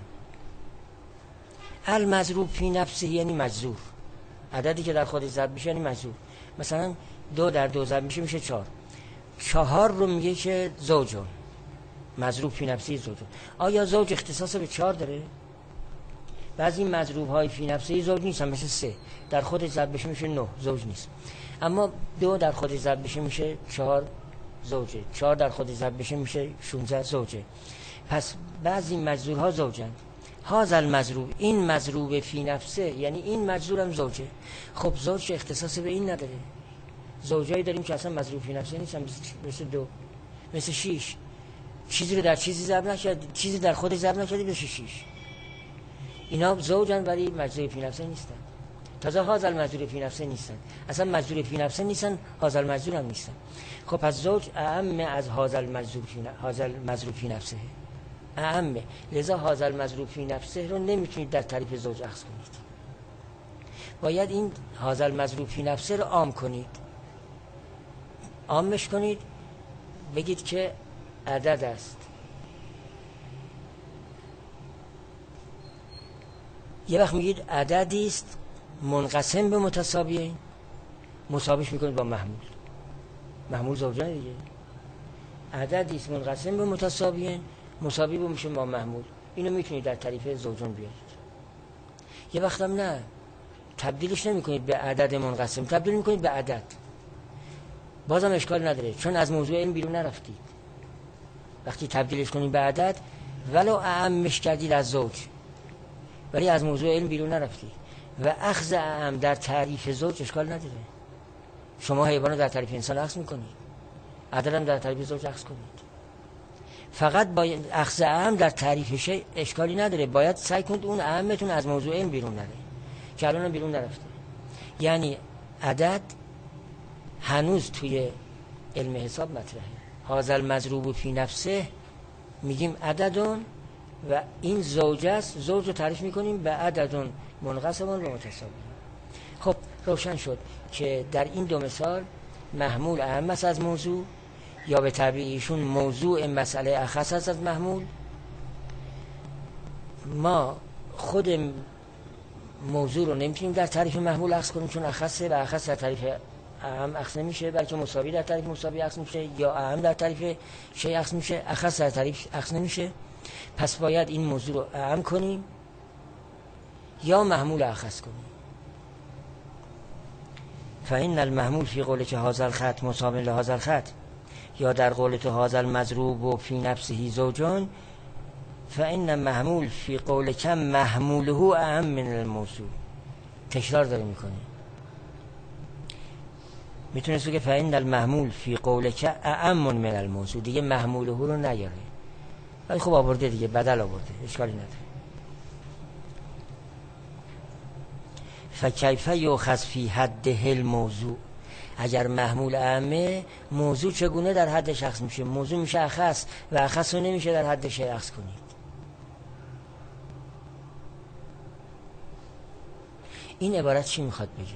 المضروب فی نفسه یعنی مجذور، عددی که در خودش ضرب میشه یعنی مجذور. مثلا دو در دو ضرب میشه میشه چهار. چهار رو میگه که زوجون، مضروب فی نفسه زوجون. آیا زوج اختصاص به چهار داره؟ بعضی مضروب های فی نفسه زوج نیستن، مثل سه در خودش ضرب بشه میشه نه، زوج نیست. اما دو در خودش ضرب بشه میشه چهار، زوجه. چهار در خودش ضرب بشه میشه شانزده، زوجه. پس بعضی مجذورها زوجن. هذا المضروب، این مضروب فی نفسه یعنی این مجذورم زوجه. خب زوج اختصاص به این نداره. زوجایی داریم که اصلا مضروب فی نفسه نیستن، مثل دو، مثل شیش. چیزی رو در چیزی ضرب نکرد، چیزی در خودش ضرب نکردی بشه شیش. اینا زوجن ولی مجذور فی نفسه نیستن. تازه هذا المجذور فی نفسه نیستن، اصلا مجذور فی نفسه نیستن، هذا المجذور هم نیستن. خب پس زوج اعم از هذا المجذور فی هذا المجذور فی نفسه، اعم. لذا هذا المجذور فی نفسه رو نمیتونید در تعریف زوج اخذ کنید. باید این هذا المجذور فی نفسه رو عام کنید، عامش کنید، بگید که عدد است یه وقت میگید عددی است منقسم به متساویین، مساویش میکنید با محمول. محمول زوجان دیگه. عددی است منقسم به متساویین، مساوی میشه با محمول. اینو میتونید در تعریف زوجان بیارید. یه وقت هم نه، تبدیلش نمیکنید به عدد منقسم، تبدیل میکنید به عدد. بازم اشکال نداره، چون از موضوع علم بیرون نرفتید. وقتی تبدیلش کنید به عدد، ولو اعمش کردید از زوج، ولی از موضوع علم بیرون نرفتید. و اخذ اعم در تعریف زوج اشکال نداره. شما حیوان رو در تعریف انسان اخذ میکنید، عدد هم در تعریف زوج اخذ کنید. فقط با اخذ اعم در تعریف شیء اشکالی نداره. باید سعی کنید اون اعمتون از موضوع علم بیرون نره، که الان بیرون نرفته. یعنی عدد هنوز توی علم حساب مطرحه. هذا المضروب فی نفسه میگیم عددون و این زوج است، زوج رو تعریف میکنیم به عددون منقسمون به متساوی. خب روشن شد که در این دو مثال محمول اهم است از موضوع، یا به تعبیر ایشون موضوع مسئله اخص است از محمول. ما خود موضوع رو نمیتونیم در تعریف محمول اخذ کنیم، چون اخصه و اخص در تعریف اهم اخذ نمیشه، بلکه مساوی در تعریف مساوی اخذ میشه، یا اهم در تعریف شیء اخذ میشه، اخص در تعریف اخذ نمیشه. پس باید این موضوع رو اهم کنیم یا محمول اخذ کنیم. فإن المحمول فی قولک هذا الخط مساو لهذا الخط، یا در قول تو هذا المضروب و فی نفسه زوجان، فإن محمول فی قولک محموله اهم من الموضوع. تکرار داره میکنه. میتونست بگه فإن المحمول فی قولک اهم من الموضوع، دیگه محموله رو نیاره، ولی خب آورده دیگه، بدل آورده، اشکالی نداره. فکیف یؤخذ فی حده الموضوع، اگر محمول اهمه، موضوع چگونه در حد شخص میشه؟ موضوع میشه اخص و اخص رو نمیشه در حد شیء اخذ کنید. این عبارت چی میخواد بگه؟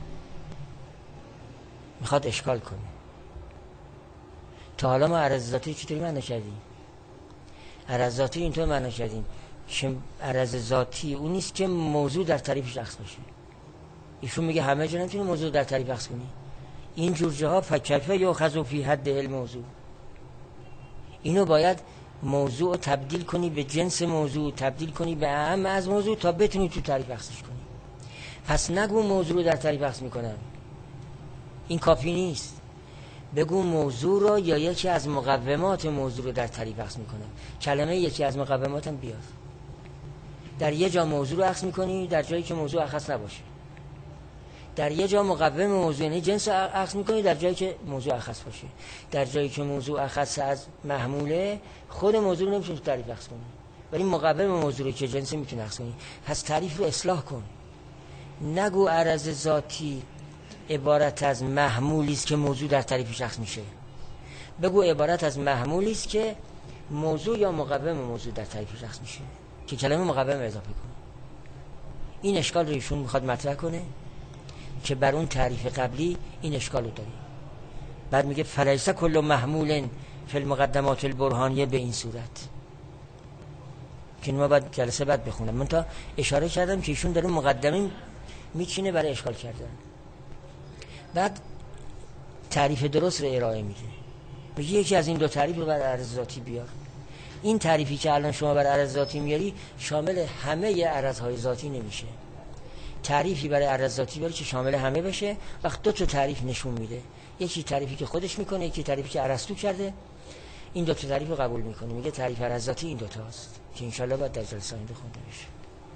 میخواد اشکال کنه. تا حالا ما عرض ذاتی چطوری معنی کردیم؟ عرض ذاتی اینطور معنی کردیم که عرض ذاتی اون نیست که موضوع در تعریف شخص باشه. ایشون میگه همه جا نمیتونی موضوع در تعریف شخص کنی. این جور جاها فکیف یؤخذ فی حد الموضوع، اینو باید موضوع تبدیل کنی به جنس موضوع، تبدیل کنی به اهم از موضوع تا بتونی تو تعریف شخصش کنی. پس نگو موضوع رو در تعریف شخص میکنن، این کافی نیست. بگو موضوع رو یا یکی از مقومات موضوع رو در تعریف اخذ میکنن. کلمه یکی از مقومات هم بیار. در یه جا موضوع رو اخذ میکنی در جایی که موضوع اخص نباشه. در یه جا مقوم موضوع یعنی جنس اخذ میکنی در جایی که موضوع اخص باشه. در جایی که موضوع اخص از محموله، خود موضوع رو نمیتونی تعریف اخذ کنی، ولی مقوم موضوع رو که جنس میتونی اخذ کنی. پس تعریف رو اصلاح کن. نگو عرض ذاتی عبارت از محمولی است که موضوع در تعریف شخص میشه. بگو عبارت از محمولی است که موضوع یا مقوم موضوع در تعریف شخص میشه، که کلمه مقوم اضافه کنه. این اشکال رو ایشون میخواد مطرح کنه که بر اون تعریف قبلی این اشکال رو داره. بعد میگه فلیس کل محمول فی المقدمات البرهانیه، به این صورت که ما بعد جلسه بعد بخونم. من تا اشاره کردم که ایشون داره مقدمه میچینه برای اشکال کردن. بعد تعریف درست رو ارائه میده. میگه یکی از این دو تعریف رو بر عرض ذاتی بیار. این تعریفی که الان شما بر عرض ذاتی میاری شامل همه عرضهای ذاتی نمیشه. تعریفی برای عرض ذاتی بیاری که شامل همه بشه. وقت دو تا تعریف نشون میده، یکی تعریفی که خودش میکنه، یکی تعریفی که ارسطو کرده. این دو تا تعریف رو قبول میکنه، میگه تعریف عرض ذاتی این دو تاست که ان شاء الله بعد در جلسه آینده خونده بشه.